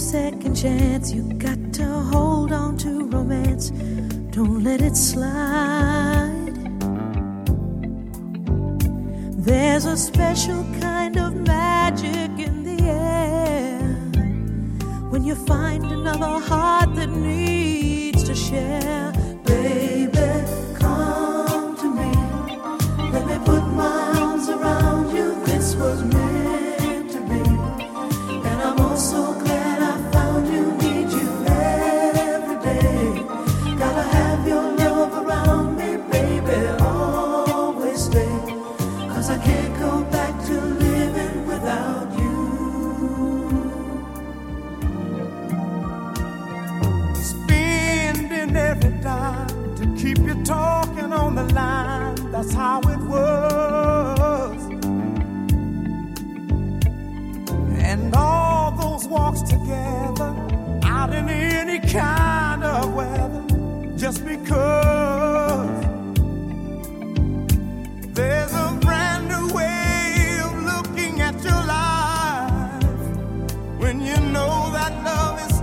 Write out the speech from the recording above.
second chance. You got to hold on to romance. Don't let it slide. There's a special kind of magic in the air when you find another heart that needs to share. Baby, come to me. Let me put my arms around you. This was meant to be. And I'm oh so glad I found you. Need you every day. Gotta have your love around me, baby. Always stay. 'Cause I can't go back to living without you. Spending every dime to keep you talking on the line. That's how it was. And all those walks together out in any kind of weather, just because there's a brand new way of looking at your life when you know that love is